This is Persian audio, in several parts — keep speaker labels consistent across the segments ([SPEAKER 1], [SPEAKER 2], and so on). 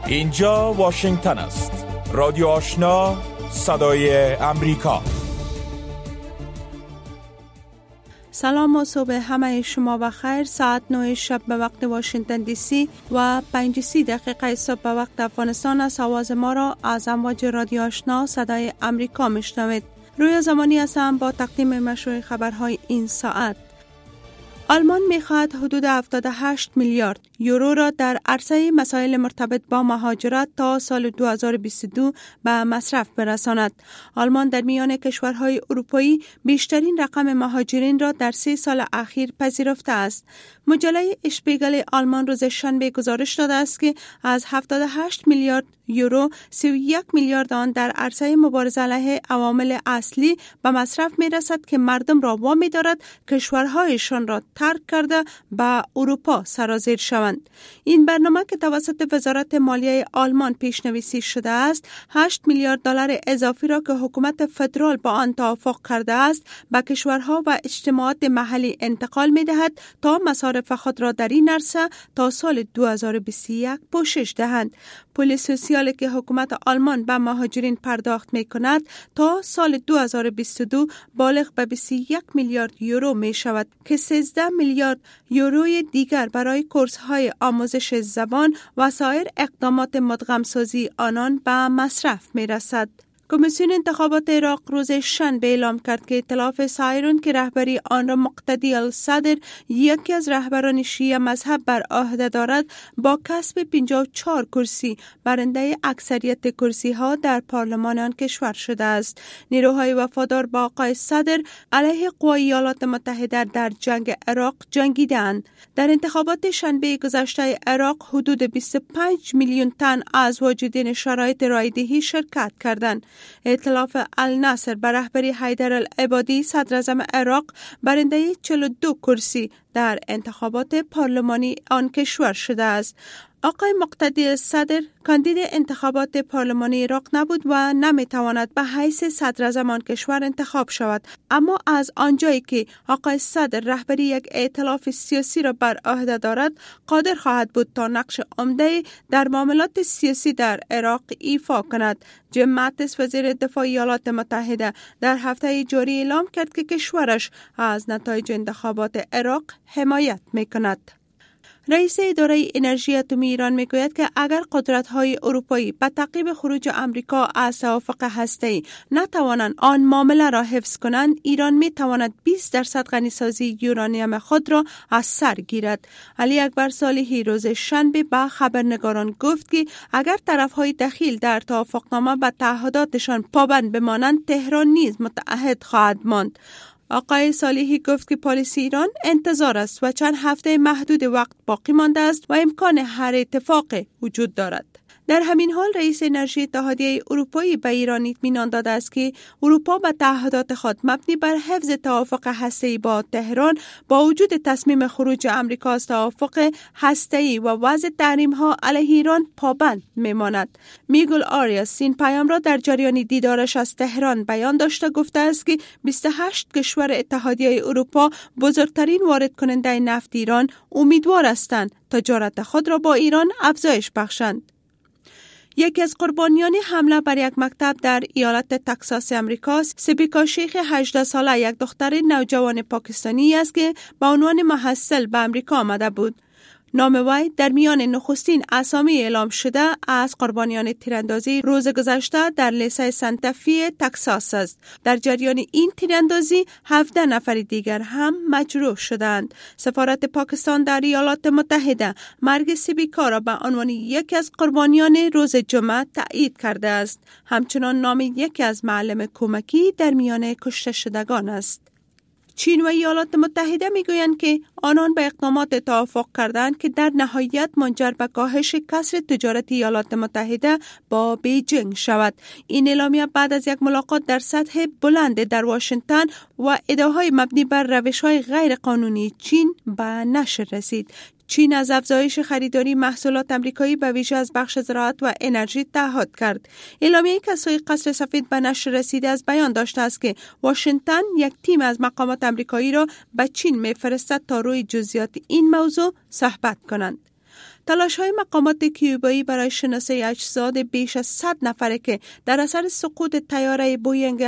[SPEAKER 1] اینجا واشنگتن است. رادیو آشنا، صدای امریکا.
[SPEAKER 2] سلام و صبح همه شما بخیر. ساعت 9 شب به وقت واشنگتن دی سی و 5:30 صبح به وقت افغانستان است. آواز ما را از امواج رادیو آشنا صدای امریکا میشنوید. روی زمانی هستم با تقدیم مشروع خبرهای این ساعت. آلمان می‌خواهد حدود 78 میلیارد یورو را در عرصه مسائل مرتبط با مهاجرت تا سال 2022 به مصرف برساند. آلمان در میان کشورهای اروپایی بیشترین رقم مهاجرین را در 3 سال اخیر پذیرفته است. مجله اشپیگل آلمان روز شنبه گزارش داده است که از 78 میلیارد یورو 31 میلیارد آن در عرصه مبارزه علیه عوامل اصلی به مصرف می‌رسد که مردم را وامی دارد کشورهایشان را ترک کرده به اروپا سرازیر شوند. این برنامه که توسط وزارت مالیه آلمان پیشنویسی شده است، 8 میلیارد دلار اضافی را که حکومت فدرال با آن توافق کرده است، به کشورها و اجتماعات محلی انتقال می‌دهد تا مصارف خود را در این عرصه تا سال 2021 پوشش دهند. پول سوسیالی که حکومت آلمان به مهاجرین پرداخت می‌کند تا سال 2022 بالغ به 21 میلیارد یورو می‌شود که 13 میلیارد یوروی دیگر برای کورس‌های آموزش زبان و سایر اقدامات مدغم‌سازی آنان به مصرف می‌رسد. کمیسیون انتخابات عراق روز شنبه اعلام کرد که ائتلاف سایرون که رهبری آن را مقتدی الصدر، یکی از رهبران شیعه مذهب، بر عهده دارد، با کسب 54 کرسی برنده اکثریت کرسی ها در پارلمان آن کشور شده است. نیروهای وفادار با آقای صدر علیه قوای ایالات متحده در جنگ عراق جنگیدند. در انتخابات شنبه گذشته عراق حدود 25 میلیون تن از واجدین شرایط رایدهی شرکت کردند. ائتلاف النصر به رهبری حیدر العبادی صدر اعظم عراق برنده 42 کرسی در انتخابات پارلمانی آن کشور شده است. آقای مقتدی صدر کاندید انتخابات پارلمانی عراق نبود و نمیتواند به حیث صدر اعظم آن کشور انتخاب شود، اما از آنجایی که آقای صدر رهبری یک ائتلاف سیاسی را بر عهده دارد، قادر خواهد بود تا نقش عمده در معاملات سیاسی در عراق ایفا کند. جیم ماتیس وزیر دفاع ایالات متحده در هفته جاری اعلام کرد که کشورش از نتایج انتخابات عراق حمایت میکند. رئیس اداره انرژی اتمی ایران میگوید که اگر قدرت‌های اروپایی به تعقیب خروج آمریکا از توافق هسته‌ای نتوانند آن معامله را حفظ کنند، ایران میتواند 20% غنیسازی یورانیم خود را از سر گیرد. علی اکبر صالحی روز شنبه به خبرنگاران گفت که اگر طرف‌های دخیل در توافقنامه به تعهداتشان پابند بمانند، تهران نیز متعهد خواهد ماند. آقای صالحی گفت که پالیسی ایران انتظار است و چند هفته محدود وقت باقی مانده است و امکان هر اتفاقی وجود دارد. در همین حال رئیس انرژی اتحادیه اروپایی به ایران اطمینان داده است که اروپا به تعهدات خود مبنی بر حفظ توافق هسته‌ای با تهران با وجود تصمیم خروج آمریکا از توافق هسته‌ای و وضع تحریم‌ها علیه ایران پابند میماند. میگل آریاس این پیام را در جریان دیدارش از تهران بیان داشته گفته است که 28 کشور اتحادیه اروپا، بزرگترین وارد کننده نفت ایران، امیدوار هستند تجارت خود را با ایران افزایش بخشند. یکی از قربانیان حمله بر یک مکتب در ایالت تگزاس امریکا، سبیکا شیخ 18 ساله، یک دختر نوجوان پاکستانی است که به عنوان محصل به امریکا آمده بود. نام وی در میان نخستین اسامی اعلام شده از قربانیان تیراندازی روز گذشته در لیسه سانتافی تگزاس است. در جریان این تیراندازی 17 نفر دیگر هم مجروح شدند. سفارت پاکستان در ایالات متحده مرگ سبیکا را به عنوان یکی از قربانیان روز جمعه تایید کرده است. همچنان نام یکی از معلم کمکی در میان کشته شدگان است. چین و ایالات متحده میگویند که آنان به اقدامات توافق کردند که در نهایت منجر به کاهش کسر تجارت ایالات متحده با بیجینگ شود. این اعلامیه بعد از یک ملاقات در سطح بلند در واشنگتن و ادعاهای مبنی بر روش‌های غیر قانونی چین به نشر رسید. چین از افزایش خریداری محصولات آمریکایی به ویژه از بخش زراعت و انرژی تعهد کرد. اعلامیه‌ای که از سوی قصر سفید به نشر رسیده از بیان داشته است که واشنگتن یک تیم از مقامات آمریکایی را به چین می‌فرستد تا روی جزئیات این موضوع صحبت کنند. تلاش‌های مقامات کیوبایی برای شناسایی اجساد بیش از 100 نفره که در اثر سقوط طیاره بوینگ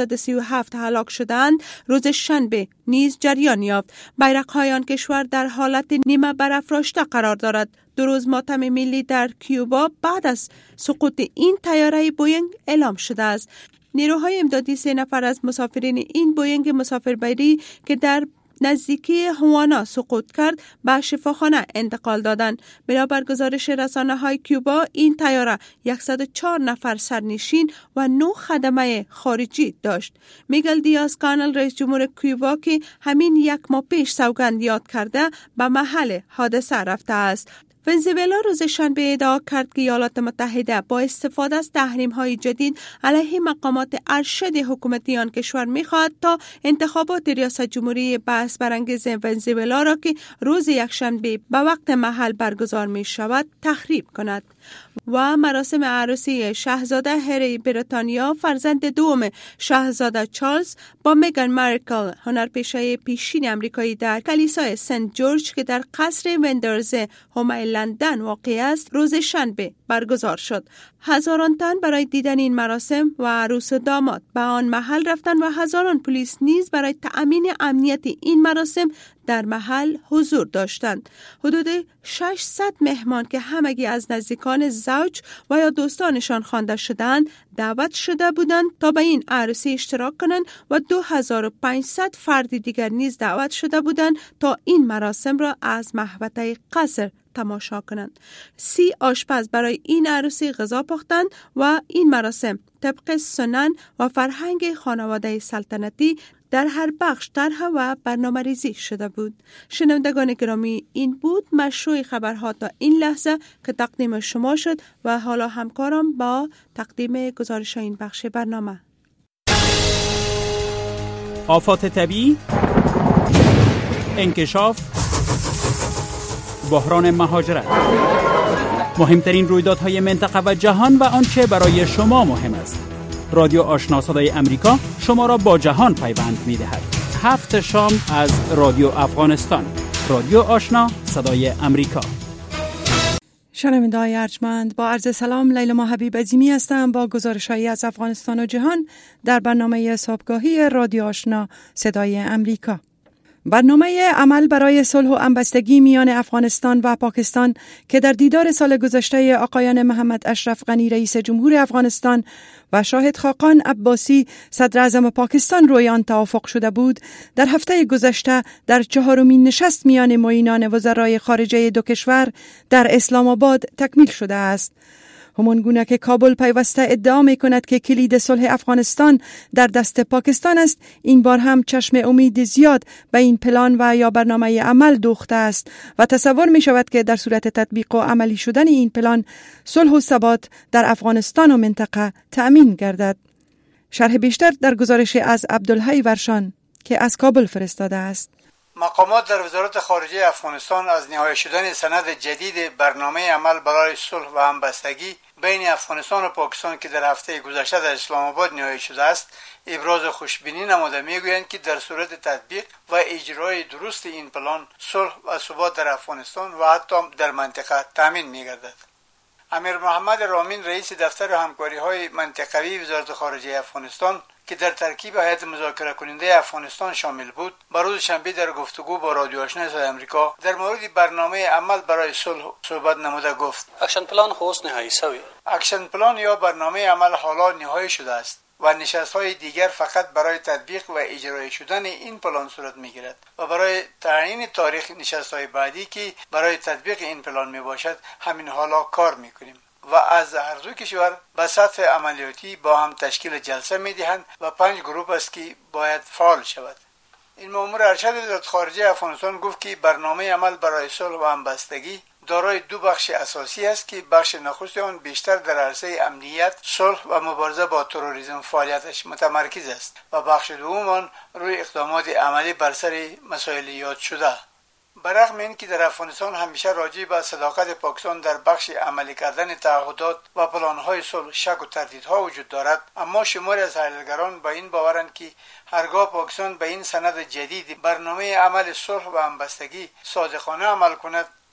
[SPEAKER 2] 737 هلاک شدند روز شنبه نیز جریان یافت. بیرق‌های آن کشور در حالت نیمه برافراشته قرار دارد. 2 روز ماتم ملی در کیوبا بعد از سقوط این طیاره بوینگ اعلام شده است. نیروهای امدادی 3 نفر از مسافرین این بوینگ مسافربری که در نزدیکی هوانا سقوط کرد به شفاخانه انتقال دادند. بنابر گزارش رسانه‌های کیوبا این طیاره 104 نفر سرنشین و 9 خدمه خارجی داشت. میگل دیاز کانل رئیس جمهور کیوبا که همین 1 ماه پیش سوگند یاد کرده به محل حادثه رفته است. ونزوئلا روز شنبه ادعا کرد که ایالات متحده با استفاده از تحریم‌های جدید علیه مقامات ارشد حکومتی آن کشور می‌خواهد تا انتخابات ریاست جمهوری بحث برانگیز ونزوئلا را که روز یکشنبه به وقت محل برگزار می‌شود تخریب کند. و مراسم عروسی شاهزاده هری بریتانیا فرزند دوم شاهزاده چارلز با میگان مارکل هنرپیشه پیشین امریکایی در کلیسای سنت جورج که در قصر وندرز هومه لندن واقع است روز شنبه برگزار شد. هزاران تن برای دیدن این مراسم و عروس و داماد به آن محل رفتند و هزاران پلیس نیز برای تأمین امنیت این مراسم در محل حضور داشتند. حدود 600 مهمان که همگی از نزدیکان زوج و یا دوستانشان خوانده شدند دعوت شده بودند تا به این عروسی اشتراک کنند و 2500 فرد دیگر نیز دعوت شده بودند تا این مراسم را از محوطه قصر تماشا کنند. 30 آشپز برای این عروسی غذا پختند و این مراسم طبق سنن و فرهنگ خانواده سلطنتی در هر بخش طرح و برنامه‌ریزی شده بود. شنوندگان گرامی، این بود مشروع خبرها تا این لحظه که تقدیم شما شد و حالا همکارم با تقدیم گزارش این بخش برنامه.
[SPEAKER 3] آفات طبیعی، انکشاف، بحران مهاجرت، مهمترین رویدادهای منطقه و جهان و آنچه برای شما مهم است. رادیو آشنا صدای امریکا شما را با جهان پیوند می‌دهد. 7 شام از رادیو افغانستان. رادیو آشنا صدای امریکا.
[SPEAKER 4] شنونده‌های ارجمند، با عرض سلام، لیلا حبیب عظیمی هستم با گزارش‌هایی از افغانستان و جهان در برنامه صبحگاهی رادیو آشنا صدای امریکا. برنامه عمل برای صلح و همبستگی میان افغانستان و پاکستان که در دیدار سال گذشته آقایان محمد اشرف غنی رئیس جمهور افغانستان و شاهد خاقان عباسی صدر اعظم پاکستان روی آن توافق شده بود، در هفته گذشته در 4مین نشست میان معینان وزرای خارجه دو کشور در اسلام آباد تکمیل شده است. همان گونه که کابل پیوسته ادعا می کند که کلید صلح افغانستان در دست پاکستان است، این بار هم چشم امید زیاد به این پلان و یا برنامه عمل دوخته است و تصور می شود که در صورت تطبیق و عملی شدن این پلان صلح و ثبات در افغانستان و منطقه تأمین گردد. شرح بیشتر در گزارش از عبدالحی ورشان که از کابل فرستاده است.
[SPEAKER 5] مقامات در وزارت خارجه افغانستان از نهایی شدن سند جدید برنامه عمل برای صلح و همبستگی بین افغانستان و پاکستان که در هفته گذشته در اسلام آباد نهایی شده است ابراز خوشبینی نموده. میگویند که در صورت تطبیق و اجرای درست این پلان صلح و ثبات در افغانستان و حتی در منطقه تامین می‌گردد. امیر محمد رامین رئیس دفتر همکاری‌های منطقوی وزارت خارجه افغانستان که در ترکیب هیئت مذاکره کننده افغانستان شامل بود، با روز شنبه در گفتگو با رادیو آشنا صدای امریکا در مورد برنامه عمل برای صلح صحبت نموده گفت:
[SPEAKER 6] اکشن پلان خوست نهایی شوی.
[SPEAKER 5] اکشن پلان یا برنامه عمل حالا نهایی شده است و نشست‌های دیگر فقط برای تطبیق و اجرای شدن این پلان صورت می‌گیرد و برای تعیین تاریخ نشست‌های بعدی که برای تطبیق این پلان میباشد همین حالا کار می‌کنیم و از هر دو کشور به سطح عملیاتی با هم تشکیل جلسه می‌دهند و 5 گروه است که باید فعال شود. این مأمور ارشد وزارت خارجه افغانستان گفت که برنامه عمل برای صلح و همبستگی دارای 2 بخش اساسی است که بخش نخست آن بیشتر در عرصه امنیت، صلح و مبارزه با تروریسم فعالیتش متمرکز است و بخش دوم آن روی اقدامات عملی بر سر مسائل یاد شده. برغم اینکه در افغانستان همیشه راجع به صداقت پاکستان در بخش عملی کردن تعهدات و پلان‌های صلح شک و تردیدها وجود دارد، اما شماری از تحلیلگران به این باورند که هرگاه پاکستان به این سند جدید برنامه عمل صلح و همبستگی صادقانه عمل کند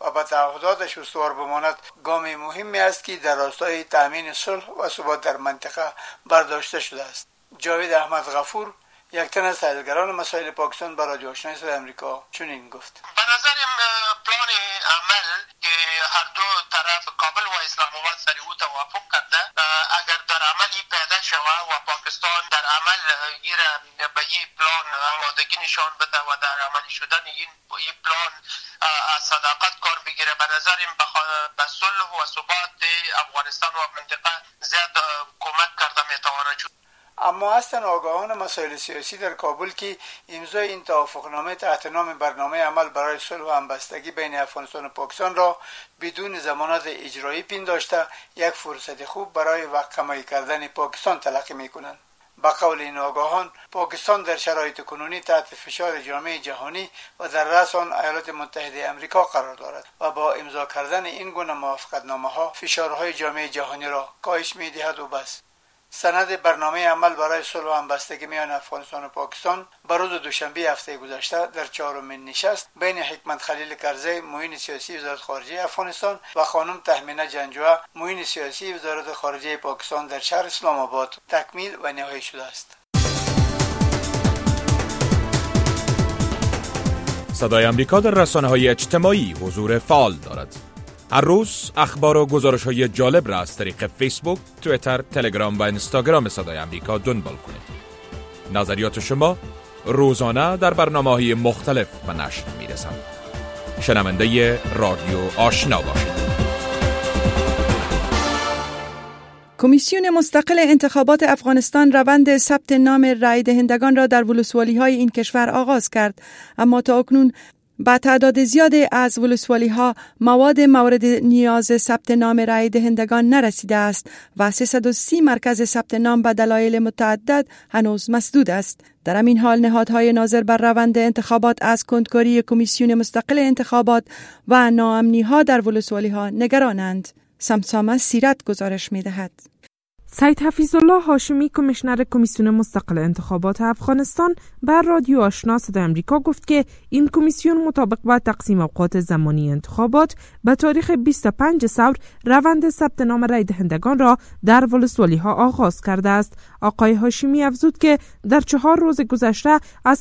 [SPEAKER 5] و به تعهداتش استوار بماند گام مهمی است که در راستای تامین صلح و ثبات در منطقه برداشته شده است. جاوید احمد غفور، یک تن از تحلیلگران مسائل پاکستان، برای رادیو آشنای صدای آمریکا چنین گفت:
[SPEAKER 7] به نظرم پلان عمل که هر دو طرف کابل و اسلام آباد سر او توافق کرده، اگر در عملی پیدا شود و پاکستان در عمل به این پلان آمادگی نشان بده و در عملی شدن این پلان از صداقت کار بگیره، به نظرم به صلح و ثبات افغانستان و منطقه زیاد کمک کرده میتواند شد.
[SPEAKER 5] اما هستند آگاهان مسائل سیاسی در کابل که امضای این توافقنامه تحت نام برنامه عمل برای صلح و همبستگی بین افغانستان و پاکستان را بدون ضمانت اجرایی پنداشته یک فرصت خوب برای وقفه‌ای کردن پاکستان تلقی می‌کنند. با قول این آگاهان، پاکستان در شرایط کنونی تحت فشار جامعه جهانی و در رأس آن ایالات متحده آمریکا قرار دارد و با امضا کردن این گونه موافقتنامه‌ها فشارهای جامعه جهانی را کاهش می‌دهد و بس. سند برنامه عمل برای صلح و همبستگی میان افغانستان و پاکستان بر روز دوشنبه هفته گذشته در چهارمین نشست بین حکمت خلیل کرزی، معین سیاسی وزارت خارجه افغانستان و خانم تهمینه جنجوعه، معین سیاسی وزارت خارجه پاکستان در شهر اسلام آباد تکمیل و نهایی شده است.
[SPEAKER 1] صدای آمریکا در رسانه‌های اجتماعی حضور فعال دارد. هر روز اخبار و گزارش‌های جالب را از طریق فیسبوک، توییتر، تلگرام و اینستاگرام صدای آمریکا دنبال کنید. نظریات شما روزانه در برنامه‌های مختلف به نشر می‌رسند. شنونده رادیو آشنا باشید.
[SPEAKER 4] کمیسیون مستقل انتخابات افغانستان روند ثبت نام رای دهندگان را در ولسوالی‌های این کشور آغاز کرد، اما تا اکنون با تعداد زیادی از ولسوالی‌ها مواد مورد نیاز ثبت نام رای دهندگان نرسیده است و 330 مرکز ثبت نام به دلایل متعدد هنوز مسدود است. در همین حال نهادهای ناظر بر روند انتخابات از کندکاری کمیسیون مستقل انتخابات و ناامنی‌ها در ولسوالی‌ها نگرانند. سمسامه سیرت گزارش می‌دهد.
[SPEAKER 8] سید حفیظالله هاشمی، کمیشنر کمیسیون مستقل انتخابات افغانستان، بر رادیو آشنا صدای آمریکا گفت که این کمیسیون مطابق با تقسیم اوقات زمانی انتخابات به تاریخ 25 ثور روند ثبت نام رای دهندگان را در ولسوالی‌ها آغاز کرده است. آقای هاشمی افزود که در 4 روز گذشته از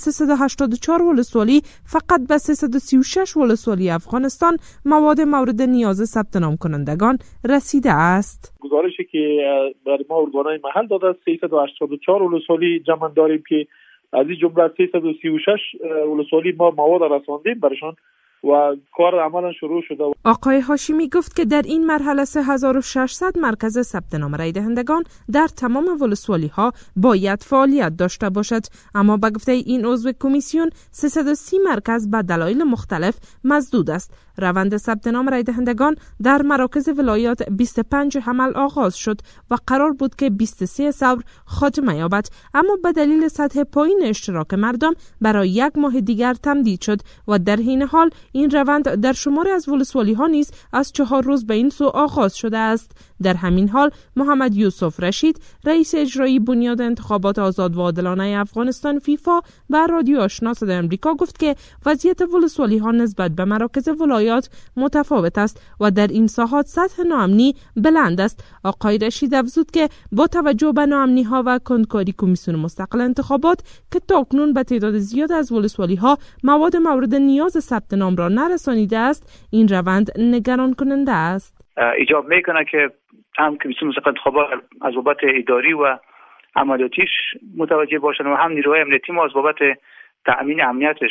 [SPEAKER 8] 384 ولسوالی فقط به 336 ولسوالی افغانستان مواد مورد نیاز ثبت نام کنندگان رسیده است.
[SPEAKER 9] گزارشی که برای ما ارگان‌های محل داده است 384 ولسوالی جمع داریم که از این جمله 336 ولسوالی ما مواد رساندیم برشان و کار عملا شروع شده.
[SPEAKER 8] آقای هاشمی گفت که در این مرحله 3600 مرکز ثبت نام رای دهندگان در تمام ولسوالی‌ها باید فعالیت داشته باشد، اما به گفته این عضو کمیسیون 330 مرکز به دلایل مختلف مسدود است. روند ثبت نام رای دهندگان در مراکز ولایات 25 حمل آغاز شد و قرار بود که 23 ثور خاتمه یابد، اما به دلیل سطح پایین اشتراک مردم برای 1 ماه دیگر تمدید شد و در حین حال این روند در شماری از ولسوالی‌ها نیز از 4 روز به این سو آغاز شده است. در همین حال محمد یوسف رشید، رئیس اجرایی بنیاد انتخابات آزاد و عادلانه افغانستان فیفا، بر رادیو آشنا صدای آمریکا گفت که وضعیت ولسوالی‌ها نسبت به مراکز ولایات متفاوت است و در این ساحات سطح ناامنی بلند است. آقای رشید افزود که با توجه به ناامنی‌ها و کندکاری کمیسیون مستقل انتخابات که تاکنون به تعداد زیاد از ولسوالی‌ها مواد مورد نیاز ثبت نام را نرسانیده است، این روند نگران کننده است.
[SPEAKER 10] ایجاب میکنه که هم کمیسیون مستقل انتخابات از بابت اداری و عملیاتیش متوجه باشن و هم نیروهای امنیتی ما از بابت تأمین امنیتش،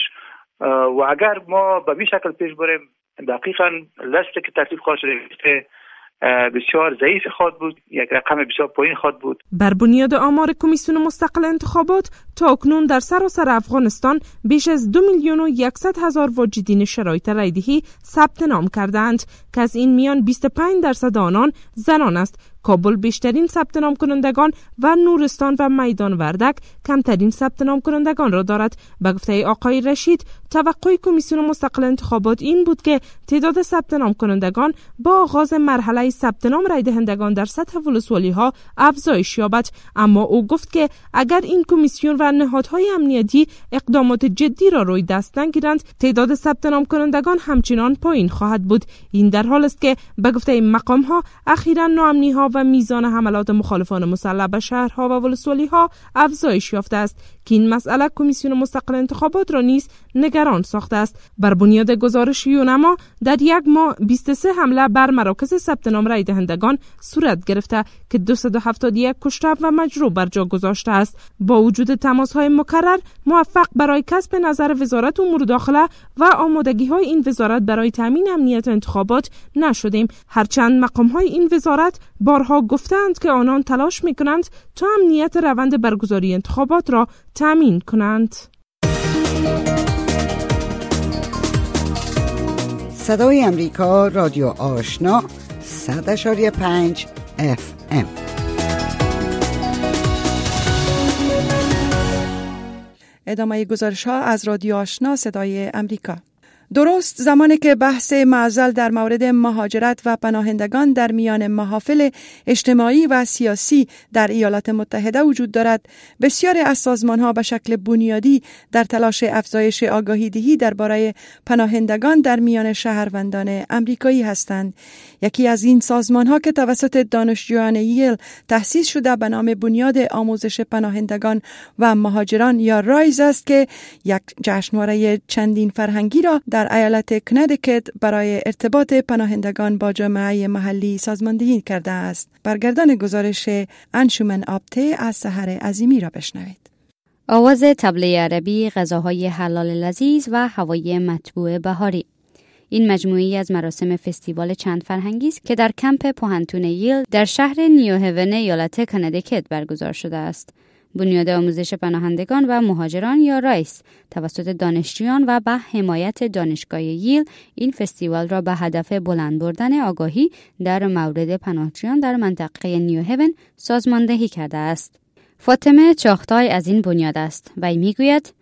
[SPEAKER 10] و اگر ما به این شکل پیش بریم دقیقاً لسته که تکلیف خواهد شده بسیار ضعیف خواهد بود، یک رقم بسیار پایین خواهد بود.
[SPEAKER 8] بر بنیاد آمار کمیسیون مستقل انتخابات تا اکنون در سراسر افغانستان بیش از 2,100,000 واجدین شرایط رایدهی ثبت نام کردند که از این میان 25% آنان زنان است. کابل بیشترین ثبت نام کنندگان و نورستان و میدان وردک کمترین ثبت نام کنندگان را دارد. به گفته آقای رشید، توقع کمیسیون مستقل انتخابات این بود که تعداد ثبت نام کنندگان با آغاز مرحله ثبت نام رای دهندگان در سطح ولسوالی‌ها افزایش یابد، اما او گفت که اگر این کمیسیون و نهادهای امنیتی اقدامات جدی را روی دست نگیرند، تعداد ثبت نام کنندگان همچنان پایین خواهد بود. این در حال است که به گفته این مقام‌ها اخیراً ناامنی‌ها و میزان حملات مخالفان مسلح به شهرها و ولسوالی‌ها افزایش یافته است که این مسئله کمیسیون مستقل انتخابات را نیز نگران ساخته است. بر بنیاد گزارش یونما در یک ماه 23 حمله بر مراکز ثبت نام رای دهندگان صورت گرفته که 271 کشته و مجروح بر جا گذاشته است. با وجود تماس‌های مکرر، موفق برای کسب نظر وزارت امور داخله و آمادگی‌های این وزارت برای تامین امنیت انتخابات نشدیم، هرچند مقام‌های این وزارت بارها گفتند که آنان تلاش می‌کنند تا امنیت روند برگزاری انتخابات را تامین کنند.
[SPEAKER 11] صدای امریکا، رادیو آشنا، 100.5 FM.
[SPEAKER 4] ادامه گزارش ها از رادیو آشنا صدای امریکا. درست زمانی که بحث معضل در مورد مهاجرت و پناهندگان در میان محافل اجتماعی و سیاسی در ایالات متحده وجود دارد، بسیاری از سازمان‌ها به شکل بنیادی در تلاش افزایش آگاهی‌دهی درباره پناهندگان در میان شهروندان آمریکایی هستند. یکی از این سازمان‌ها که توسط دانشجویان ییل تأسیس شده به نام بنیاد آموزش پناهندگان و مهاجران یا رایز است که یک جشنواره چندین فرهنگی را در ایالت کنیتیکت برای ارتباط پناهندگان با جامعه محلی سازماندهی کرده است. برگردان گزارش انشومن آبته از سحر عظیمی را بشنوید.
[SPEAKER 12] آواز طبله عربی، غذاهای حلال لذیذ و هوای مطبوع بهاری. این مجموعی از مراسم فستیوال چند فرهنگی است که در کمپ پوهنتون ییل در شهر نیوهون ایالت کنیتیکت برگزار شده است. بنیاد آموزش پناهندگان و مهاجران یا رایس توسط دانشجویان و به حمایت دانشگاه ییل این فستیوال را به هدف بلند بردن آگاهی در مورد پناهجویان در منطقه نیوهون سازماندهی کرده است. فاطمه چاختای از این بنیاد است و میگوید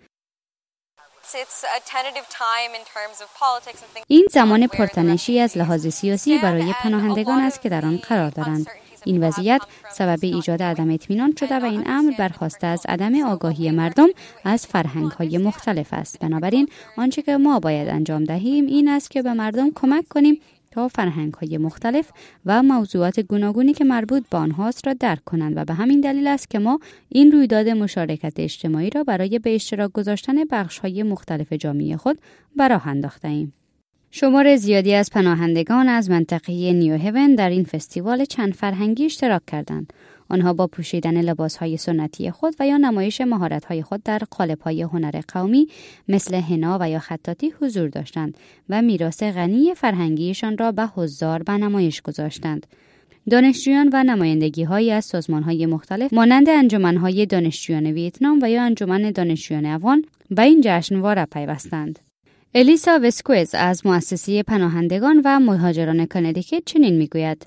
[SPEAKER 12] این زمان پرتنشی از لحاظ سیاسی برای پناهندگان است که در آن قرار دارند. این وضعیت سبب ایجاد عدم اطمینان شده و این امر برخواسته از عدم آگاهی مردم از فرهنگ‌های مختلف است. بنابراین آنچه که ما باید انجام دهیم این است که به مردم کمک کنیم تا فرهنگ‌های مختلف و موضوعات گوناگونی که مربوط به آنهاست را درک کنند و به همین دلیل است که ما این رویداد مشارکت اجتماعی را برای به اشتراک گذاشتن بخش‌های مختلف جامعه خود به راه انداخته‌ایم. شمار زیادی از پناهندگان از منطقه نیوهون در این فستیوال چند فرهنگی اشتراک کردند. آنها با پوشیدن لباسهای سنتی خود و یا نمایش مهارت‌های خود در قالب‌های هنر قومی مثل حنا و یا خطاطی حضور داشتند و میراث غنی فرهنگیشان را به حضار به نمایش گذاشتند. دانشجویان و نمایندگی‌هایی از سازمان‌های مختلف مانند انجمن‌های دانشجویان ویتنام و یا انجمن دانشجویان افغان به این جشنواره پیوستند. الیسا وسکویز از مؤسسه پناهندگان و مهاجران کنیتیکت چنین میگوید: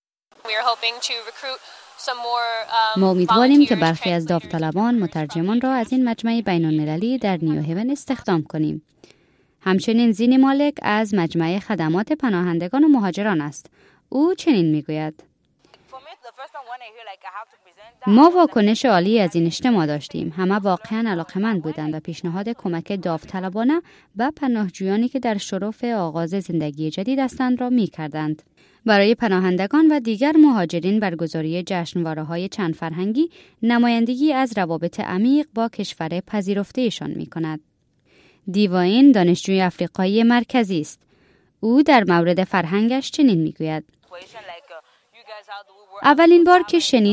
[SPEAKER 12] ما امیدواریم که برخی از داوطلبان مترجمان را از این مجمع بین‌المللی در نیوهون استخدام کنیم. همچنین زینی مالک از مجمع خدمات پناهندگان و مهاجران است. او چنین میگوید: ما واکنش عالی از این اجتماع داشتیم. همه واقعا علاقه‌مند بودند و پیشنهاد کمک داوطلبانه به پناهجویانی که در شرف آغاز زندگی جدید هستند را می‌کردند. برای پناهندگان و دیگر مهاجرین برگزاری جشنواره‌های چند فرهنگی نمایندگی از روابط عمیق با کشور پذیرفته‌شان می‌کند. دیواین دانشجوی آفریقایی مرکزی است. او در مورد فرهنگش چنین می‌گوید: اولین باری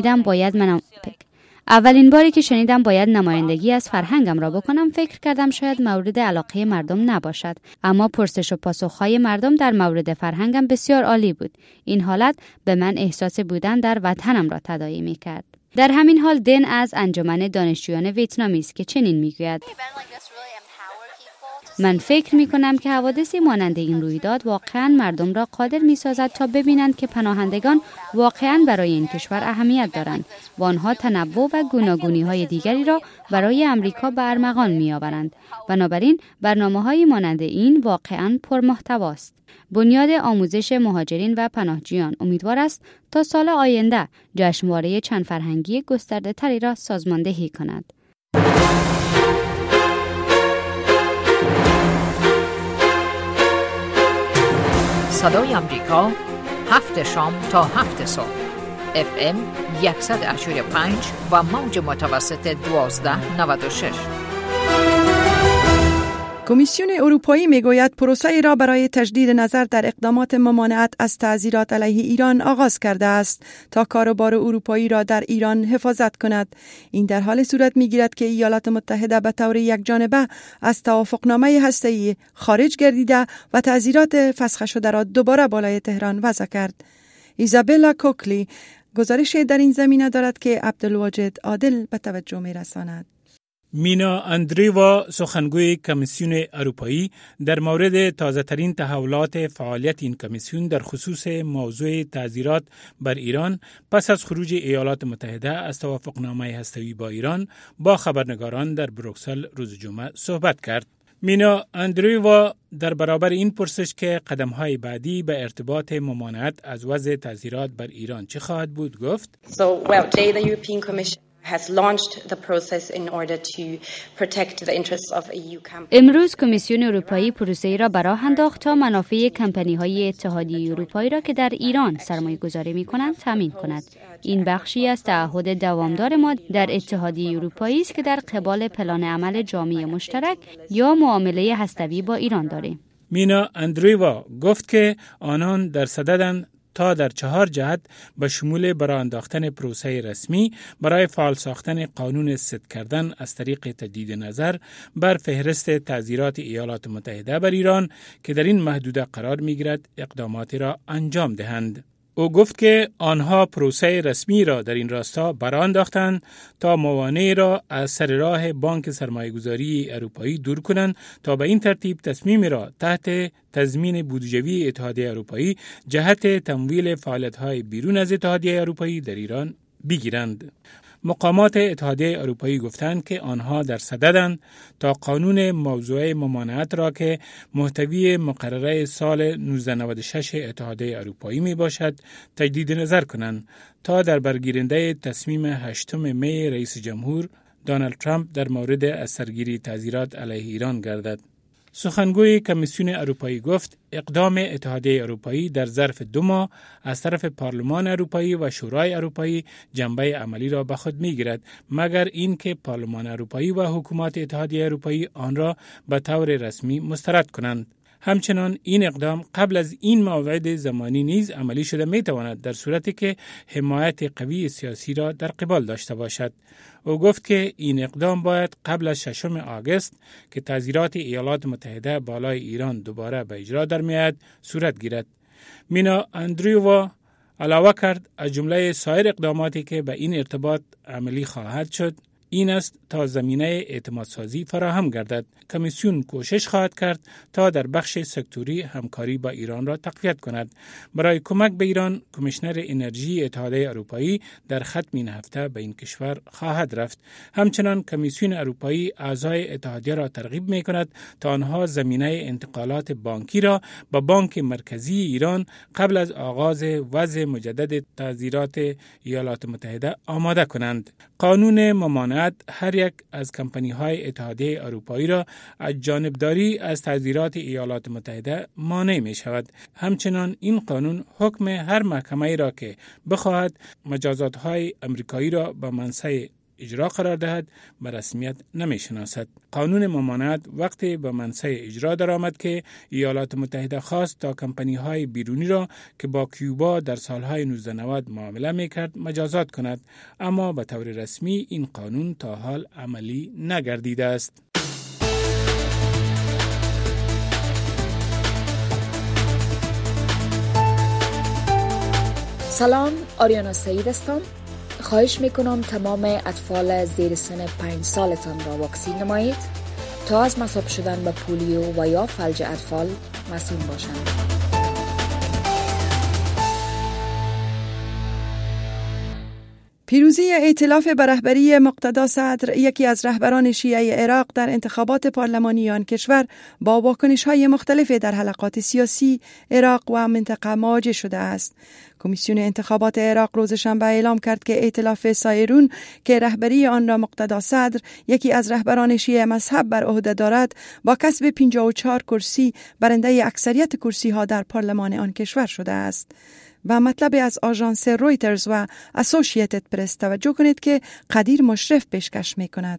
[SPEAKER 12] که شنیدم باید نمایندگی از فرهنگم را بکنم، فکر کردم شاید مورد علاقه مردم نباشد، اما پرسش و پاسخهای مردم در مورد فرهنگم بسیار عالی بود. این حالت به من احساس بودن در وطنم را تداعی می‌کرد. در همین حال دن از انجمن دانشجویان ویتنامی است که چنین می‌گوید: من فکر می کنم که حوادثی مانند این رویداد واقعاً مردم را قادر می سازد تا ببینند که پناهندگان واقعاً برای این کشور اهمیت دارند و آنها تنوع و گوناگونی های دیگری را برای امریکا به ارمغان می آورند. بنابراین برنامه‌های مانند این واقعاً پرمحتواست. بنیاد آموزش مهاجرین و پناهجویان امیدوار است تا سال آینده جشنواره چند فرهنگی گسترده تری را سازماندهی کند.
[SPEAKER 13] صدای امریکا 7 شام تا 7 صبح FM 100.5 و موج متوسط 1296.
[SPEAKER 4] کمیسیون اروپایی میگوید پروسه را برای تجدید نظر در اقدامات ممانعت از تعزیرات علیه ایران آغاز کرده است تا کاروبار اروپایی را در ایران حفاظت کند. این در حال صورت میگیرد که ایالات متحده به طور یکجانبه از توافقنامه هسته‌ای خارج گردیده و تعزیرات فسخ شده را دوباره بالای تهران وضع کرد. ایزابلا کوکلی گزارش در این زمینه دارد که عبدالواجد عادل به توجه می‌رساند.
[SPEAKER 3] مینا اندریوا سخنگوی کمیسیون اروپایی در مورد تازه‌ترین تحولات فعالیت این کمیسیون در خصوص موضوع تعزیرات بر ایران پس از خروج ایالات متحده از توافقنامه هسته‌ای با ایران با خبرنگاران در بروکسل روز جمعه صحبت کرد. مینا اندریوا در برابر این پرسش که قدم‌های بعدی به ارتباط ممانعت از وضع تعزیرات بر ایران چه خواهد بود گفت:
[SPEAKER 14] today the European Commission has launched the process in order to protect the interests of EU companies.
[SPEAKER 12] امروز کمیسیون اروپایی پروسه‌ای را به راه انداخت تا منافع کمپانی‌های اتحادیه اروپایی را که در ایران سرمایه‌گذاری می‌کنند تامین کند. این بخشی از تعهد دوامدار ما در اتحادیه اروپایی است که در قبال پلان عمل جامع مشترک یا معامله هسته‌ای با ایران داریم.
[SPEAKER 3] مینا اندریوا گفت که آنان در صددند تا در 4 جهت به شمول برای انداختن پروسه رسمی برای فعال ساختن قانون صدق کردن از طریق تجدید نظر بر فهرست تعزیرات ایالات متحده بر ایران که در این محدوده قرار می‌گیرد اقداماتی را انجام دهند. او گفت که آنها پروسه رسمی را در این راستا برآ انداختند تا موانع را از سر راه بانک سرمایه‌گذاری اروپایی دور کنند تا به این ترتیب تصمیم را تحت تضمین بودجوی اتحادیه اروپایی جهت تمویل فعالیت‌های بیرون از اتحادیه اروپایی در ایران بگیرند. مقامات اتحادیه اروپایی گفتند که آنها در صددند تا قانون موضوع ممانعت را که محتوی مقرره سال 1996 اتحادیه اروپایی می باشد تجدید نظر کنند تا در برگیرنده تصمیم 8 می رئیس جمهور دونالد ترامپ در مورد از سرگیری تعزیرات علیه ایران گردد. سخنگوی کمیسیون اروپایی گفت اقدام اتحادیه اروپایی در ظرف 2 ماه از طرف پارلمان اروپایی و شورای اروپایی جنبه عملی را به خود می‌گیرد مگر اینکه پارلمان اروپایی و حکومت اتحادیه اروپایی آن را به طور رسمی مسترد کنند. همچنان این اقدام قبل از این موعد زمانی نیز عملی شده می‌تواند در صورتی که حمایت قوی سیاسی را در قبال داشته باشد. او گفت که این اقدام باید قبل از 6 آگوست که تعزیرات ایالات متحده بالای ایران دوباره به اجرا در میاد صورت گیرد. مینا اندریوا علاوه کرد از جمله سایر اقداماتی که به این ارتباط عملی خواهد شد این است تا زمینه اعتمادسازی فراهم گردد. کمیسیون کوشش خواهد کرد تا در بخش سکتوری همکاری با ایران را تقویت کند. برای کمک به ایران، کمیشنر انرژی اتحادیه اروپایی در ختم این هفته به این کشور خواهد رفت. همچنان کمیسیون اروپایی اعضای اتحادیه را ترغیب می کند تا آنها زمینه انتقالات بانکی را به بانک مرکزی ایران قبل از آغاز وضع مجدد تعزیرات ایالات متحده آماده کنند. قانون ممانعت هر یک از کمپانی‌های اتحادیه اروپایی را از جانبداری از تعزیرات ایالات متحده مانع می شود. همچنان این قانون حکم هر محکمه‌ای را که بخواهد مجازات‌های امریکایی را به منصه اجرا قرار دهد به رسمیت نمی شناسد. قانون ممانعت وقتی به منصه اجرا درآمد که ایالات متحده خواست تا کمپانی‌های بیرونی را که با کیوبا در سالهای 1990 معامله می‌کرد مجازات کند، اما به طور رسمی این قانون تا حال عملی نگردیده است.
[SPEAKER 15] سلام، آریانا سعید هستم. خواهش میکنم تمام اطفال زیر سن 5 سالتان را واکسین نمایید. تا از مصاب شدن به پولیو و یا فلج اطفال مسئول باشند.
[SPEAKER 4] پیروزی ائتلاف به رهبری مقتدا صدر، یکی از رهبران شیعه عراق، در انتخابات پارلمانی آن کشور با واکنش‌های مختلف در حلقات سیاسی عراق و منطقه مواجه شده است. کمیسیون انتخابات عراق روز شنبه اعلام کرد که ائتلاف سایرون که رهبری آن را مقتدا صدر، یکی از رهبران شیعه مذهب، بر عهده دارد، با کسب 54 کرسی برنده اکثریت کرسی‌ها در پارلمان آن کشور شده است. و مطلب از آژانس رویترز و اسوسییتد پرس توجه کنید که قدیر مشرف پیشکش می کند.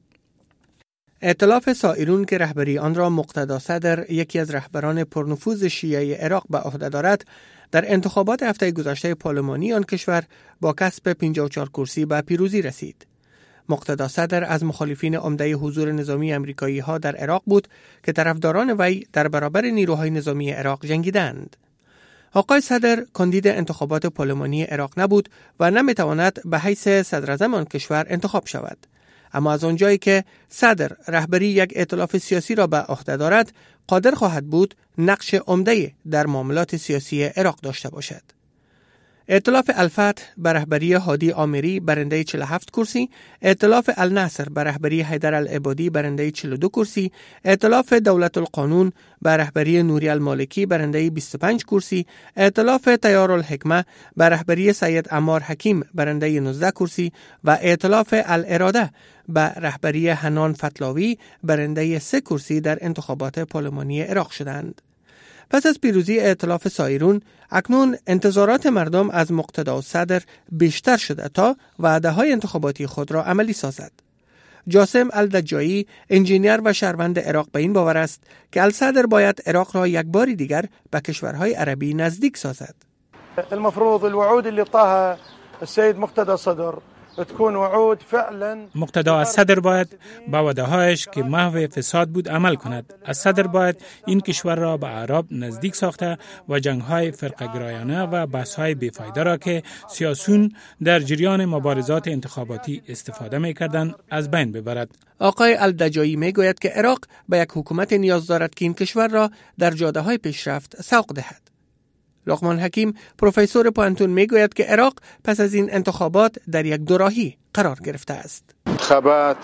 [SPEAKER 16] ائتلاف سایرون که رهبری آن را مقتدا صدر، یکی از رهبران پرنفوذ شیعه عراق، به عهده دارد، در انتخابات هفته گذشته پارلمانی آن کشور با کسب 54 کرسی به پیروزی رسید. مقتدا صدر از مخالفین عمده حضور نظامی آمریکایی ها در عراق بود که طرفداران وی در برابر نیروهای نظامی عراق جنگیدند. آقای صدر کاندید انتخابات پارلمانی عراق نبود و نمیتواند به حیث صدراعظم آن کشور انتخاب شود. اما از آنجایی که صدر رهبری یک ائتلاف سیاسی را به عهده دارد، قادر خواهد بود نقش عمده در معاملات سیاسی عراق داشته باشد. ائتلاف الفتح به رهبری هادی عامری برنده 47 کرسی، ائتلاف النصر به رهبری حیدر العبادی برنده 42 کرسی، ائتلاف دولت القانون به رهبری نوری المالکی برنده 25 کرسی، ائتلاف تیار الحکمه به رهبری سید عمار حکیم برنده 19 کرسی و ائتلاف الاراده به رهبری حنان فتلاوی برنده 3 کرسی در انتخابات پارلمانی عراق شدند. پس از پیروزی ائتلاف سایرون، اکنون انتظارات مردم از مقتدا صدر بیشتر شده تا وعده‌های انتخاباتی خود را عملی سازد. جاسم الدجایی، انجینیر و شهروند عراق، به این باور است که الصدر باید عراق را یک بار دیگر به کشورهای عربی نزدیک سازد.
[SPEAKER 17] المفروض الوعود اللي طاها السيد مقتدا صدر تكون وعود فعلا.
[SPEAKER 3] مقتدا الصدر باید با وعده‌هایش که محو فساد بود عمل کند. الصدر باید این کشور را به عرب نزدیک ساخته و جنگ‌های فرقه‌گرایانه و بحث‌های بی‌فایده را که سیاسیون در جریان مبارزات انتخاباتی استفاده می‌کردند از بین ببرد.
[SPEAKER 16] آقای الدجایی می‌گوید که عراق به یک حکومت نیاز دارد که این کشور را در جاده‌های پیشرفت سوق دهد. لقمان حکیم، پروفسور پانتون، میگوید که عراق پس از این انتخابات در یک دوراهی قرار گرفته است.
[SPEAKER 18] انتخابات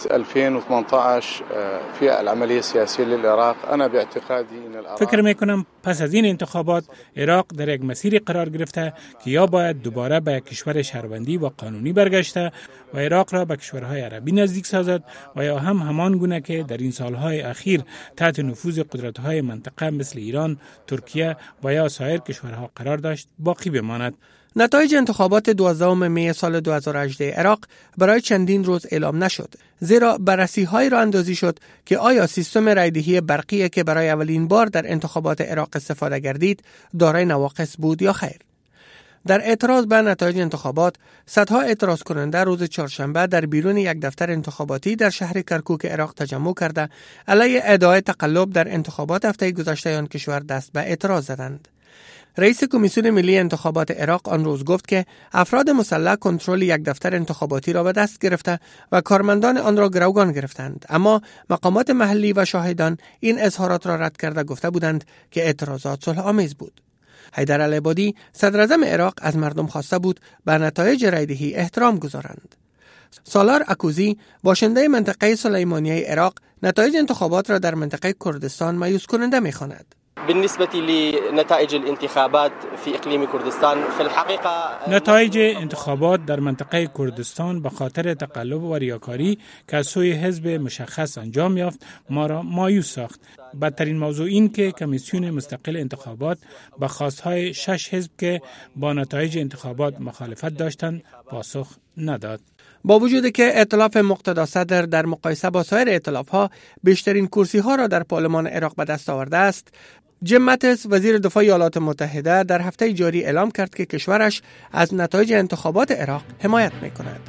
[SPEAKER 18] 2018 في العملية السياسية للعراق انا باعتقادي ان
[SPEAKER 3] فکر میکنم پس از این انتخابات عراق در یک مسیر قرار گرفته که یا باید دوباره به یک کشور شهروندی و قانونی برگشته و عراق را به کشورهای عربی نزدیک سازد و یا هم همان گونه که در این سالهای اخیر تحت نفوذ قدرت‌های منطقه مثل ایران، ترکیه و یا سایر کشورها قرار داشت باقی بماند.
[SPEAKER 16] نتایج انتخابات 12 می سال 2018 عراق برای چندین روز اعلام نشد، زیرا بررسی‌هایی را اندازی شد که آیا سیستم رایدهی برقی که برای اولین بار در انتخابات عراق استفاده گردید دارای نواقص بود یا خیر. در اعتراض به نتایج انتخابات، صدها اعتراض کننده روز چهارشنبه در بیرون یک دفتر انتخاباتی در شهر کرکوک عراق تجمع کرده علیه ادعای تقلب در انتخابات هفته گذشته آن کشور دست به اعتراض زدند. رئیس کمیسیون ملی انتخابات عراق آن روز گفت که افراد مسلح کنترل یک دفتر انتخاباتی را به دست گرفته و کارمندان آن را گروگان گرفتند، اما مقامات محلی و شاهدان این اظهارات را رد کرده گفته بودند که اعتراضات صلح آمیز بود. حیدر العبادی، صدراعظم عراق، از مردم خواسته بود به نتایج رایدهی احترام گذارند. سالار اکوزی، باشنده منطقه سلیمانیه عراق، نتایج انتخابات را در منطقه کردستان مایوس کننده می‌خواند.
[SPEAKER 19] بالنسبة لنتائج الانتخابات في إقليم كردستان في الحقيقة
[SPEAKER 3] نتایج انتخابات در منطقه کردستان به خاطر تقلب و ریاکاری که از سوی حزب مشخص انجام یافت ما را مایوس ساخت. بدترین موضوع این که کمیسیون مستقل انتخابات به خواستهای 6 حزب که با نتایج انتخابات مخالفت داشتند پاسخ نداد.
[SPEAKER 16] با وجود که ائتلاف مقتدا صدر در مقایسه با سایر ائتلاف‌ها بیشترین کرسی‌ها را در پارلمان عراق به دست آورده است، جیم ماتیس، وزیر دفاع ایالات متحده، در هفته جاری اعلام کرد که کشورش از نتایج انتخابات عراق حمایت می‌کند.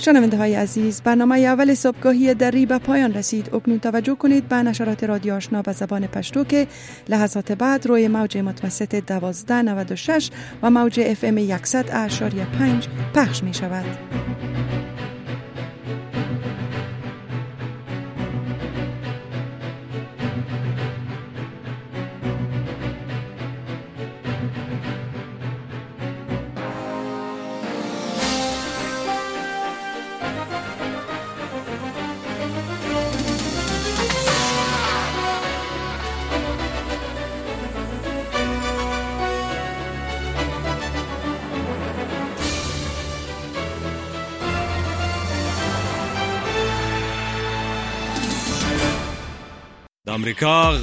[SPEAKER 4] شنونده های عزیز، برنامه اول صبحگاهی دری به پایان رسید. اکنون توجه کنید به نشرات رادیو آشنا به زبان پشتو که لحظات بعد روی موج متوسط 1296 و موج FM 100.5 پخش می شود.
[SPEAKER 20] امریکا